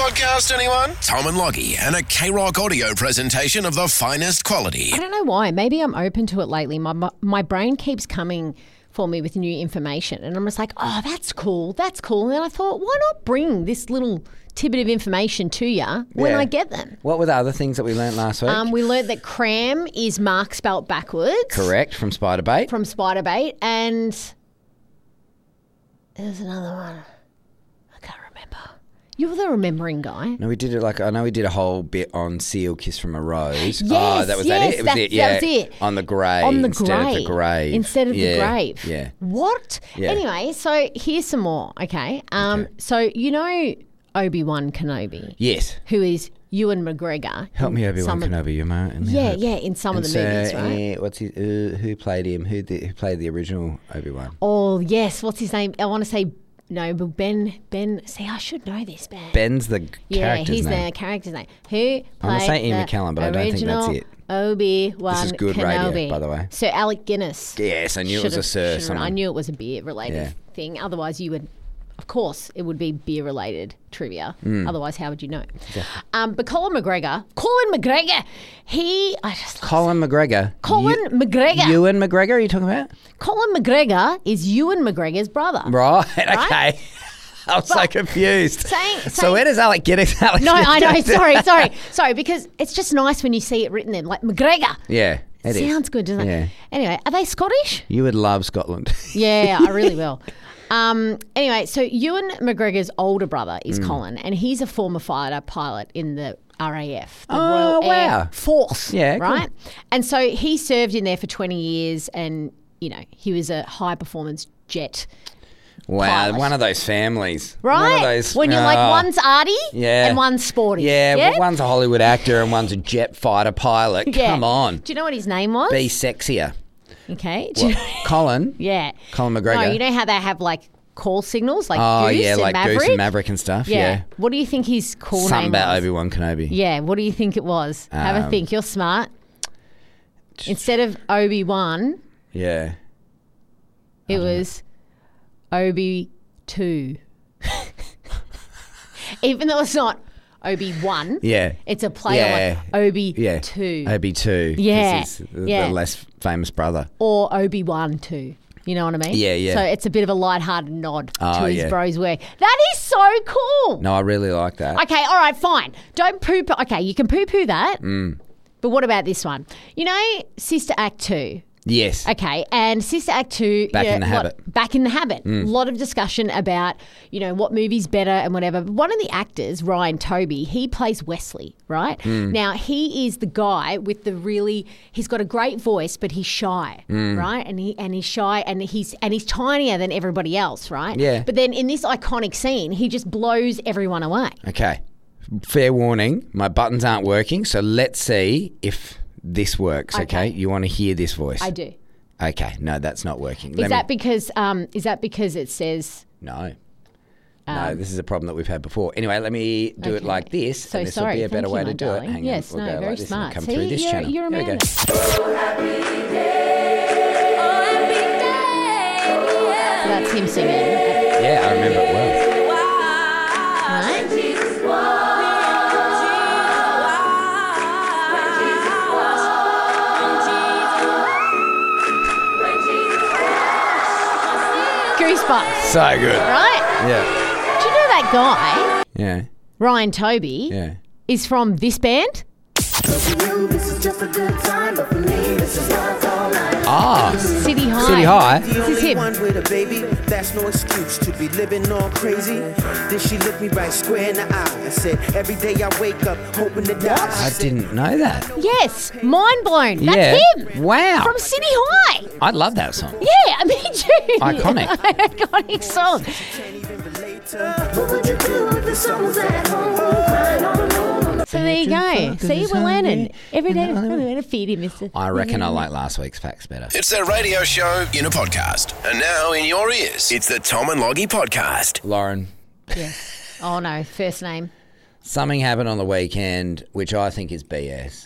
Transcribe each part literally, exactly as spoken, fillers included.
podcast, anyone? Tom and Loggy and a K-Rock audio presentation of the finest quality. I don't know why. Maybe I'm open to it lately. My my, my brain keeps coming for me with new information, and I'm just like, oh, that's cool, that's cool. And then I thought, why not bring this little tidbit of information to you when Yeah. I get them? What were the other things that we learnt last week? Um, we learnt that cram is Mark spelt backwards. Correct, from Spider Bait. From Spider Bait, and there's another one. I can't remember. You're the remembering guy. No, we did it like, I know we did a whole bit on Seal Kiss from a Rose. Yes, oh, that was yes, that it? It was that- it, yeah. that was it. On the grave. On the instead grave. of the grave. Instead of yeah. the grave. Yeah. What? Yeah. Anyway, so here's some more, okay? Um, Okay. So you know Obi-Wan Kenobi, Yes. who is Ewan McGregor. Help me, in Obi-Wan some of- Kenobi, you mate. Yeah, yeah, in some of the movies, right? Uh, what's his, uh, who played him? Who, the, who played the original Obi-Wan? Oh, yes. What's his name? I want to say, no, but Ben, Ben, see, I should know this, Ben. Ben's the g- Yeah, character's he's name. the character's name. Who played I'm gonna say Ian the McKellen, but I don't think that's original it. Obi-Wan This is good Kenobi. radio, by the way. Sir Alec Guinness. Yes, I knew it was a Should've- Sir should've- someone. I knew it was a beer-related Yeah. thing. Otherwise, you would, of course, it would be beer-related trivia. Mm. Otherwise, how would you know? Um, but Colin McGregor, Colin McGregor, he, I just love Colin McGregor. Colin Ewan- McGregor. Ewan McGregor, are you talking about? Colin McGregor is Ewan McGregor's brother. Right, okay. I was so confused. Saying- so saying- where does Alec Guinness? Alec No, I know. Guinness- Sorry, sorry, sorry. Because it's just nice when you see it written there, like McGregor. Yeah, it is. Sounds good, doesn't Yeah. it? Anyway, are they Scottish? You would love Scotland. Yeah, I really will. Um, anyway, so Ewan McGregor's older brother Mm. is Colin, and he's a former fighter pilot in the R A F, the Oh, Royal Air wow. Force. Yeah, cool. right. And so he served in there for twenty years, and you know he was a high performance jet. Wow, Pilot. one of those families. Right, One of those, when you're like oh, one's arty yeah. and one's sporty. Yeah, but one's a Hollywood actor and one's a jet fighter pilot. Yeah. Come on. Do you know what his name was? Be sexier. Okay. Do you What, know- Colin? yeah. Colin McGregor? No, you know how they have like call signals, like Oh, Goose yeah, and like Maverick? Goose and Maverick and stuff. Yeah. Yeah. What do you think his call Something name about was? Obi-Wan Kenobi. Yeah. What do you think it was? Have a Um, think. You're smart. Instead of Obi-Wan, Yeah. it was Obi two. Even though it's not Obi-Wan. Yeah. It's a play Yeah. on Obi Yeah. two. Obi two. Yeah, He's the, yeah. the less famous brother. Or Obi-Wan two. You know what I mean? Yeah, yeah. So it's a bit of a light-hearted nod Oh, to his yeah. bro's work. That is so cool. No, I really like that. Okay, all right, fine. Don't poo-poo. Okay, you can poo-poo that. Mm. But what about this one? You know, Sister Act two. Yes. Okay, and Sister Act two. Back you know, in the lot- Habit. Back in the Habit. A Mm. lot of discussion about, you know, what movie's better and whatever. But one of the actors, Ryan Toby, he plays Wesley, right? Mm. Now, he is the guy with the really, he's got a great voice, but he's shy, Mm. right? And he and he's shy and he's and he's tinier than everybody else, right? Yeah. But then in this iconic scene, he just blows everyone away. Okay. Fair warning, my buttons aren't working, so let's see if this works, okay? Okay. You want to hear this voice? I do. Okay, no, that's not working. Is Let that me, because um is that because it says No. no, Um, this is a problem that we've had before. Anyway, let me do it Okay. like this, So and this sorry. will be a better Thank way you, to my do darling. it. Hang Yes, on, we'll no, go very like this smart. and come See, through this you're- channel. you're a Here we man. go. So that's him singing. Yeah, I remember it well. Right? Goosebumps, So good. right? Yeah. Do you know that guy, Yeah. Ryan Toby, Yeah. is from this band? Ah, City High. City High. This is him. One with a baby, that's no excuse to be living all crazy. Then she looked me right square in the eye and said, every day I wake up hoping to die. I didn't know that. Yes, mind blown. That's Yeah. him. Wow. From City High. I love that song. Yeah, me too. Iconic. Iconic song. Can't even relate to what would you do if the sun was at home crying all alone? So there you go. See, we're learning. Every day we're going to feed him, mister. I reckon I like last week's facts better. It's their radio show in a podcast. And now in your ears, it's the Tom and Loggy podcast. Lauren, Yeah. Oh, no. First name. something happened on the weekend which I think is B S.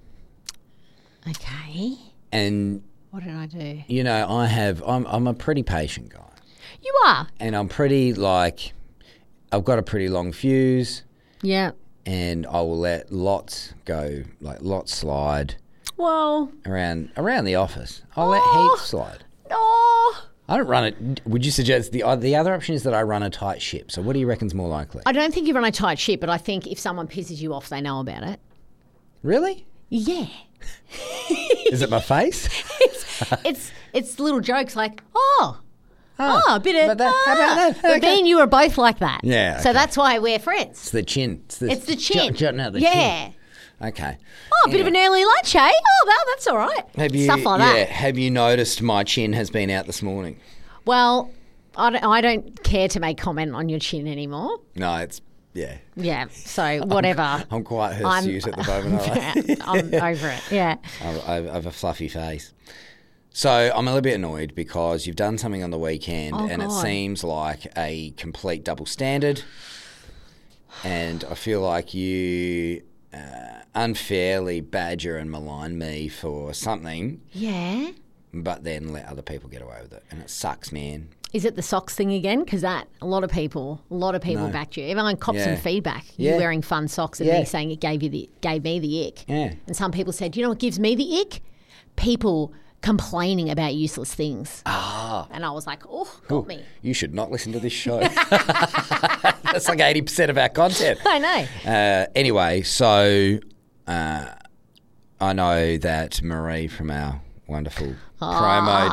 Okay. And, What did I do? you know, I have, I'm, I'm a pretty patient guy. You are. And I'm pretty, like, I've got a pretty long fuse. Yeah. and I will let lots go, like lots slide Well, around around the office. I'll let Oh. heaps slide. no. I don't run it. Would you suggest the uh, the other option is that I run a tight ship? So what do you reckon's more likely? I don't think you run a tight ship, but I think if someone pisses you off, they know about it. Really? Yeah. Is it my face? It's it's little jokes like, oh, oh, a bit of, but that- how about ah. that? But Okay. me and you are both like that. Yeah, So okay. that's why we're friends. It's the chin. It's the, It's the chin. Jut, jutting out the yeah. chin. Okay. Oh, a bit of an early lunch, eh? Oh, well, that's all right. Have you, Stuff like yeah, that. have you noticed my chin has been out this morning? Well, I don't, I don't care to make comment on your chin anymore. No, it's, yeah. Yeah, so whatever. I'm quite I'm- hirsute at the moment. aren't I? I'm over it, yeah. I I have a fluffy face. So I'm a little bit annoyed because you've done something on the weekend Oh, and it God. seems like a complete double standard. And I feel like you uh, unfairly badger and malign me for something, Yeah. but then let other people get away with it. And it sucks, man. Is it the socks thing again? Because that, a lot of people, a lot of people No. backed you. Everyone copped Yeah. some feedback. You Yeah. wearing fun socks and Yeah. me saying it gave you the gave me the ick. Yeah. And some people said, you know what gives me the ick? People complaining about useless things. Ah. And I was like, oh, got me. You should not listen to this show. That's like eighty percent of our content. I know. Uh, anyway, so uh, I know that Marie from our wonderful promo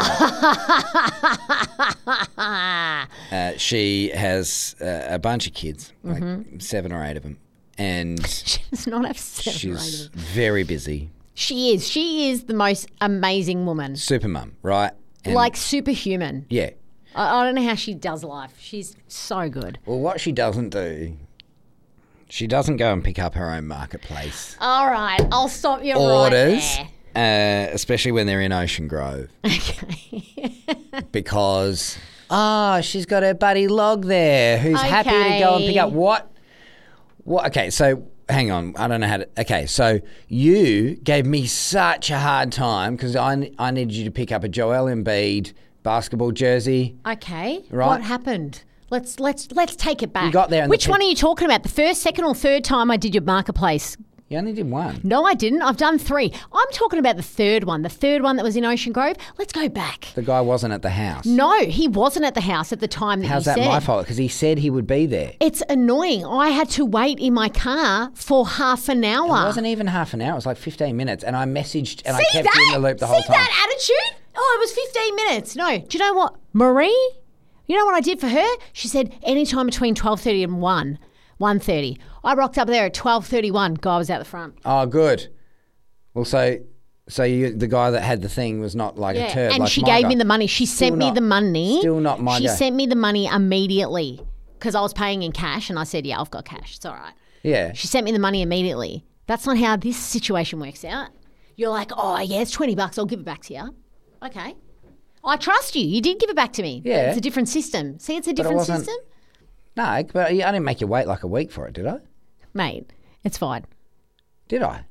department, uh, she has uh, a bunch of kids, like seven or eight of them, and She does not have seven or eight of she's them. very busy. She is. She is the most amazing woman. Super mum, right? And Like superhuman. yeah. I, I don't know how she does life. She's so good. Well, what she doesn't do, she doesn't go and pick up her own marketplace All right, I'll stop you orders, right there. uh, especially when they're in Ocean Grove, Okay. because ah, she's got her buddy Log there, who's happy to go and pick up Okay. what? What? Okay, so hang on, I don't know how to. Okay, so you gave me such a hard time because I I needed you to pick up a Joel Embiid basketball jersey. Okay. Right. What happened? Let's let's let's take it back. You got there and the Which pe- one are you talking about? The first, second, or third time I did your marketplace? You only did one. No, I didn't. I've done three. I'm talking about the third one. The third one that was in Ocean Grove. Let's go back. The guy wasn't at the house. No, he wasn't at the house at the time that How's you that said. my fault? Because he said he would be there. It's annoying. I had to wait in my car for half an hour. It wasn't even half an hour. It was like fifteen minutes. And I messaged and See I kept that? you in the loop the See whole time. that attitude? Oh, it was fifteen minutes. No. Do you know what? Marie, you know what I did for her? She said anytime between twelve thirty and one, one thirty. I rocked up there at twelve thirty-one. Guy was out the front. Oh, good. Well, so so you, the guy that had the thing was not like a turd. and like she my gave guy. me the money. She Still sent me not- the money. Still not my She guy. sent me the money immediately because I was paying in cash and I said, yeah, I've got cash. It's all right. Yeah. She sent me the money immediately. That's not how this situation works out. You're like, oh, yeah, it's twenty bucks. I'll give it back to you. Okay. I trust you. You did give it back to me. Yeah. It's a different system. See, it's a it different wasn't- system. No, but I didn't make you wait like a week for it, did I? Mate, it's fine. Did I?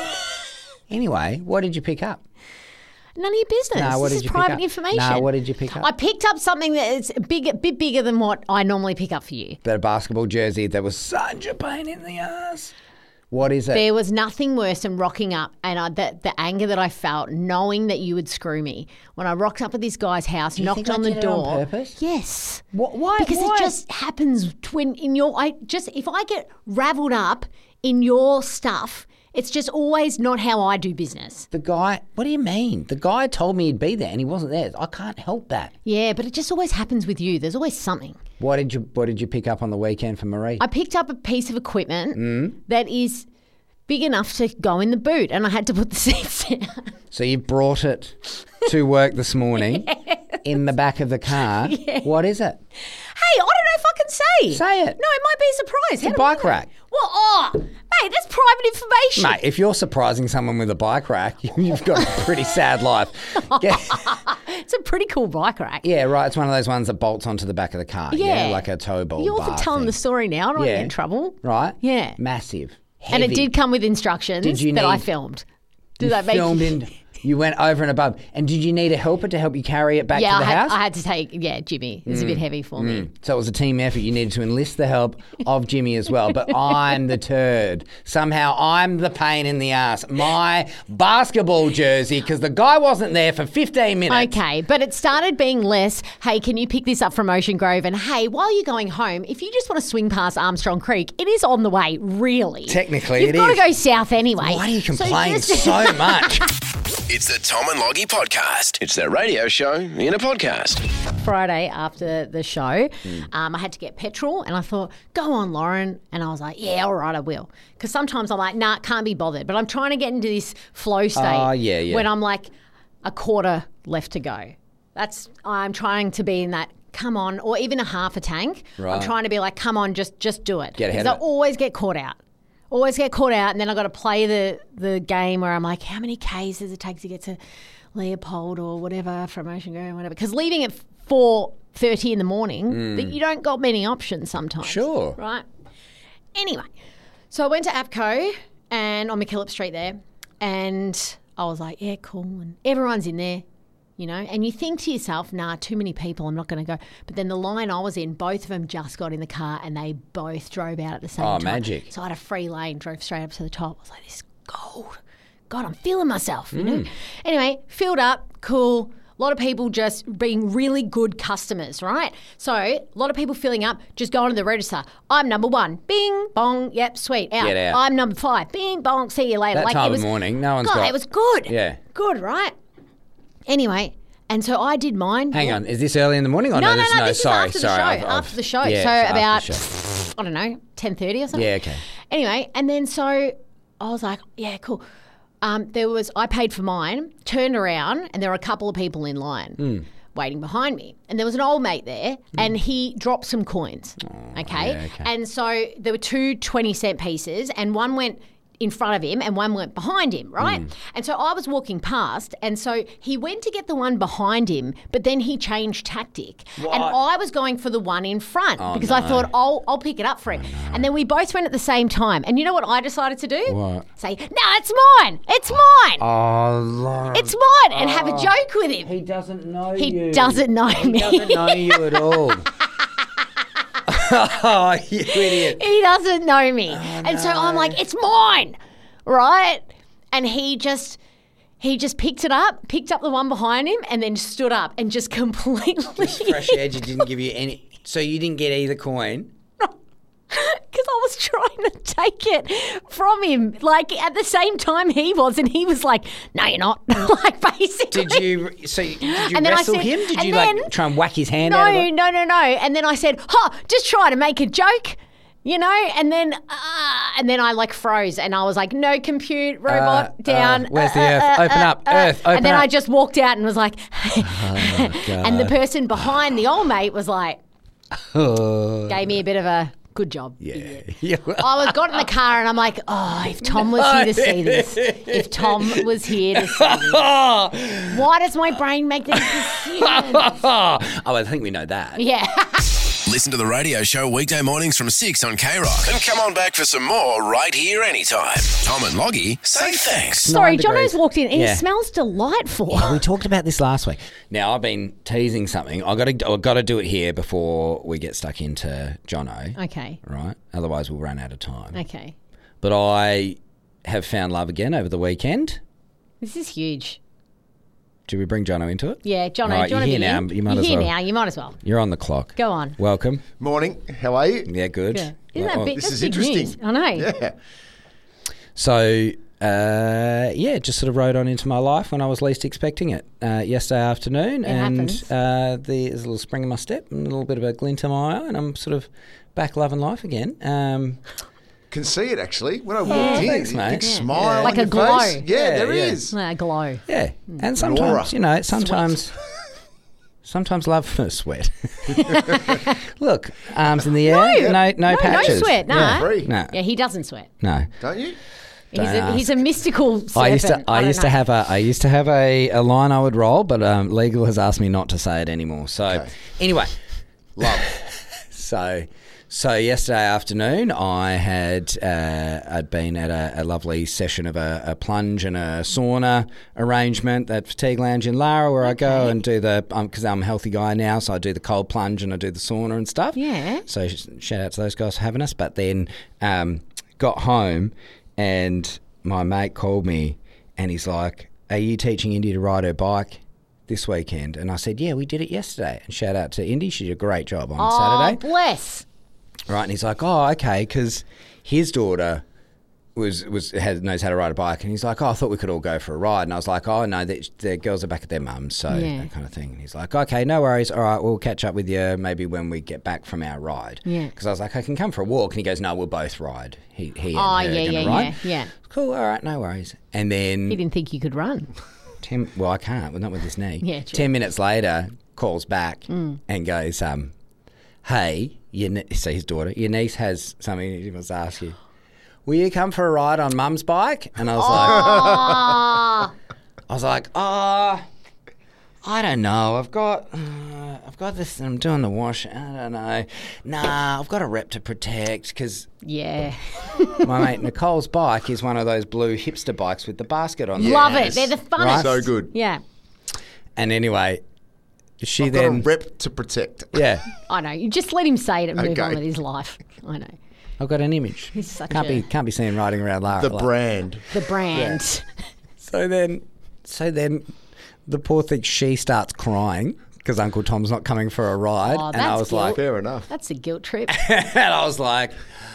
Anyway, what did you pick up? None of your business. No, what this did is you pick private up? information. No, what did you pick up? I picked up something that is a big, a bit bigger than what I normally pick up for you. That basketball jersey that was such a pain in the ass. What is it? There was nothing worse than rocking up and I, the, the anger that I felt knowing that you would screw me. When I rocked up at this guy's house, you knocked think I on the did it on door. purpose? Yes. What- why- Because why? it just happens when in your I just if I get raveled up in your stuff, it's just always not how I do business. The guy, what do you mean? The guy told me he'd be there and he wasn't there. I can't help that. Yeah, but it just always happens with you. There's always something. What did you What did you pick up on the weekend for Marie? I picked up a piece of equipment Mm. that is big enough to go in the boot and I had to put the seats down. So you brought it to work this morning in the back of the car. What is it? Hey, I don't know if I can say. Say it. No, it might be a surprise. How a do I bike know? rack. Well, oh, mate, that's private information. Mate, if you're surprising someone with a bike rack, you've got a pretty sad life. Yeah, It's a pretty cool bike rack. yeah, right. It's one of those ones that bolts onto the back of the car. Yeah, Yeah. like a tow ball. You're bar telling thing. the story now. I don't want to Yeah. get in trouble. Right? Yeah. Massive. And it Heavy. did come with instructions Did you that I need- filmed. Did You that make filmed you... in. You went over and above. And did you need a helper to help you carry it back yeah, to the I had, house? I had to take, yeah, Jimmy. It was mm. a bit heavy for mm. me. So it was a team effort. You needed to enlist the help of Jimmy as well. But I'm the turd. Somehow I'm the pain in the ass. My basketball jersey, because the guy wasn't there for fifteen minutes. Okay, but it started being less, hey, can you pick this up from Ocean Grove? And hey, while you're going home, if you just want to swing past Armstrong Creek, it is on the way, really. Technically, You've it got is. to go south anyway. Why do you complain so, just... so much? It's the Tom and Loggy podcast. It's their radio show in a podcast. Friday after the show, mm. um, I had to get petrol and I thought, go on, Lauren. And I was like, yeah, all right, I will. Because sometimes I'm like, nah, can't be bothered. But I'm trying to get into this flow state uh, yeah, yeah. when I'm like a quarter left to go. That's I'm trying to be in that, come on, or even a half a tank. Right. I'm trying to be like, come on, just just do it. Get ahead Because I of it. always get caught out. Always get caught out, and then I've got to play the, the game where I'm like, how many Ks does it take to get to Leopold or whatever from Ocean Grove or whatever? Because leaving at four thirty in the morning, mm. you don't got many options sometimes. Sure. Right? Anyway, so I went to APCO and on McKillop Street there, and I was like, yeah, cool. And everyone's in there. You know, and you think to yourself, nah, too many people, I'm not going to go. But then the line I was in, both of them just got in the car and they both drove out at the same oh, time. Oh, magic. So I had a free lane, drove straight up to the top. I was like, this is gold. God, I'm feeling myself, you mm. know. Anyway, filled up, cool. A lot of people just being really good customers, right? So a lot of people filling up, just going to the register. I'm number one. Bing, bong, yep, sweet, out. Get out. I'm number five. Bing, bong, see you later. That like, time it was, of morning, no one's God, got... it was good. Yeah. Good, right? Anyway, and so I did mine. Hang yeah. on, is this early in the morning? Or no, no, no, no, no, this sorry, is after sorry. the show. I've, I've, after the show. yeah, so about, show. I don't know, ten thirty or something. Yeah, okay. Anyway, and then so I was like, yeah, cool. Um, there was, I paid for mine, turned around, and there were a couple of people in line mm. waiting behind me. And there was an old mate there, mm. and he dropped some coins, oh, okay? Yeah, okay? And so there were two twenty cent pieces, and one went in front of him and one went behind him, right? Mm. And so I was walking past, and so he went to get the one behind him, but then he changed tactic. What? And I was going for the one in front oh, because no. I thought, I'll, I'll pick it up for him. Oh, no. And then we both went at the same time. And you know what I decided to do? What? Say, no, it's mine. It's mine. Oh, Lauren. It's mine. And oh. have a joke with him. He doesn't know he you. He doesn't know he me. He doesn't know you at all. Oh, you idiot. He doesn't know me. Oh, and no. so I'm like, it's mine. Right? And he just he just picked it up, picked up the one behind him, and then stood up and just completely... Just fresh edge, it didn't give you any... So you didn't get either coin? Because I was trying to take it from him, like at the same time he was, and he was like, no, you're not. Like, basically. Did you, so did you and then wrestle I said, him? Did you then, like try and whack his hand no, out of it? No, no, no, no. And then I said, huh, just try to make a joke. You know, and then uh, and then I like froze, and I was like, "No, compute, robot, uh, down." Uh, where's uh, the earth? Uh, open uh, up, uh, earth, open And then up. I just walked out and was like, oh, and the person behind the old mate was like, oh. gave me a bit of a good job. Yeah. I was got in the car and I'm like, oh, if Tom was here to see this, if Tom was here to see this, why does my brain make these decisions? Oh, I think we know that. Yeah. Listen to the radio show weekday mornings from six on K Rock. And come on back for some more right here anytime. Tom and Loggy say thanks. Sorry, Jono's walked in and yeah. he smells delightful. Yeah, we talked about this last week. Now, I've been teasing something. I've got to, I've got to do it here before we get stuck into Jono. Okay. Right? Otherwise, we'll run out of time. Okay. But I have found love again over the weekend. This is huge. Do we bring Jono into it? Yeah, Jono, right, do you want to here be now. in? You might you're as here well. now. You might as well. You're on the clock. Go on. Welcome. Morning. How are you? Yeah, good. Yeah. Isn't well, that big? This That's is big interesting. News. I know. Yeah. So, uh, yeah, just sort of rode on into my life when I was least expecting it uh, yesterday afternoon. It and happens. uh, there's a little spring in my step and a little bit of a glint in my eye, and I'm sort of back loving life again. Um, Can see it actually when I walked Oh, in. thanks, mate. Big Yeah. smile, Yeah. Like on a your glow. face. Yeah, Yeah, there yeah. is. Yeah, glow. yeah, Mm. and sometimes, aura. you know, sometimes... Sometimes love for sweat. Look, arms in the air, no, no, no, no, patches. no sweat, no. Yeah. Free. No, Yeah, he doesn't sweat. no. Don't you? He's Don't a, he's a ask. mystical serpent. I used to, I, don't used to know. have a, I used to have a, a line I would roll, but um, legal has asked me not to say it anymore. So, Okay. anyway, Love. so So yesterday afternoon, I had uh, I'd been at a, a lovely session of a, a plunge and a sauna arrangement at Fatigue Lounge in Lara, where I go and do the because um, I'm a healthy guy now, so I do the cold plunge and I do the sauna and stuff. Yeah. So sh- shout out to those guys for having us. But then um, got home and my mate called me and he's like, "Are you teaching Indy to ride her bike this weekend?" And I said, "Yeah, we did it yesterday." And shout out to Indy, she did a great job on Oh, Saturday. bless. Right, and he's like, "Oh, okay," because his daughter was was has, knows how to ride a bike, and he's like, "Oh, I thought we could all go for a ride," and I was like, "Oh, no, the, the girls are back at their mums, so Yeah. that kind of thing." And he's like, "Okay, no worries. All right, we'll catch up with you maybe when we get back from our ride." Yeah. Because I was like, "I can come for a walk," and he goes, "No, we'll both ride." He he and Oh, her yeah, are gonna yeah, ride. yeah, yeah. Cool. All right, no worries. And then He didn't think you could run. Ten, well, I can't. Well, not with this knee. Yeah, true. Ten minutes later, calls back and goes, um, "Hey, your ne-, so his daughter, your niece has something she wants to ask you. Will you come for a ride on Mum's bike?" And I was Ah. like, I was like, "Oh, I don't know. I've got, uh, I've got this. I'm doing the wash. I don't know. Nah, I've got a rep to protect because." Yeah. My mate Nicole's bike is one of those blue hipster bikes with the basket on. Love it. it. They're the funnest. Right. So good. Yeah. And anyway, she I've then got a rep to protect. yeah. I know. You just let him say it and move Okay. on with his life. I know. I've got an image. He's such can't a- be can't be seen riding around Lara. The like- brand. The brand. So then, so then, the poor thing she starts crying because Uncle Tom's not coming for a ride, Oh, and I that's was guilt. like, Fair enough. That's a guilt trip. and I was like,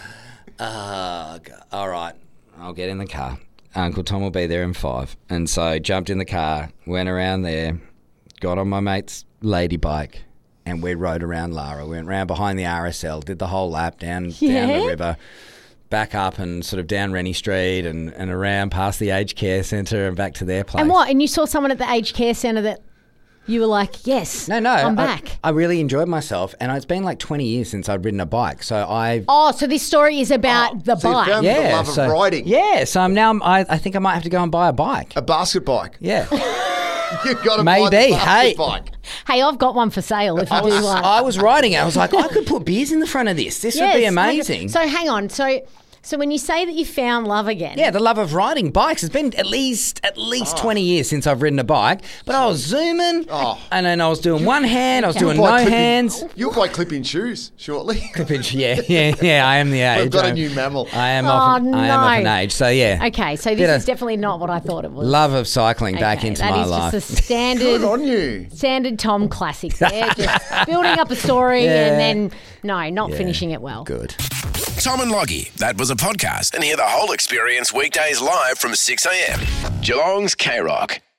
uh, g- all right, I'll get in the car. Uncle Tom will be there in five, and so jumped in the car, went around there, got on my mate's lady bike. And we rode around Lara. We went round behind the R S L, did the whole lap down down Yeah. the river, back up and sort of down Rennie Street and, and around past the aged care centre and back to their place. And what? And you saw someone at the aged care centre that you were like, yes, No, no. I'm I, back. I really enjoyed myself, and it's been like twenty years since I'd ridden a bike. So I, Oh, so this story is about the so you bike. found- yeah, the love of so, riding. Yeah, so I'm now. I'm, I, I think I might have to go and buy a bike. A basket bike. Yeah, You've got to buy the Maybe. basket Hey. bike. Hey, I've got one for sale if you do want. I was riding it. I was like, I could put beers in the front of this. This would be Yes, amazing. So hang on. So so when you say that you found love again, Yeah, the love of riding bikes. It's been at least at least twenty years since I've ridden a bike. But I was zooming, Oh. and then I was doing one hand, I was doing Buy no clipping- hands. You'll buy clipping shoes shortly. Yeah, yeah, yeah. I am the age. We've got a I'm- new mammal. I am Oh, of an, I am of an no. age. So yeah. Okay, so Bit this of is definitely not what I thought it was. love of cycling back Okay, into that my is life. just a standard, Good on you. standard Tom classic there. Just building up a story Yeah. and then no, not Yeah, finishing it well. Good. Tom and Loggy, that was a podcast, and hear the whole experience weekdays live from six a.m. Geelong's K-Rock.